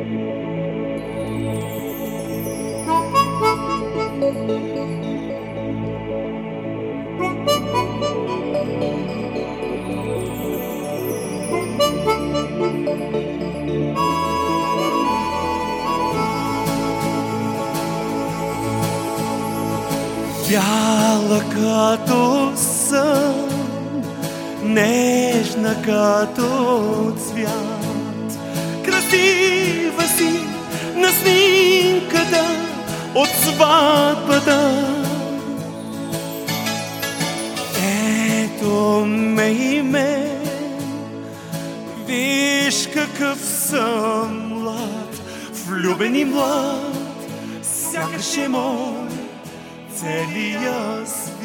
Бяла като сън, нежна като цвят, красива си на снимката от сватбата. Ето ме и мен, виж какъв съм млад, влюбен и млад, сякаш е мой целия свят.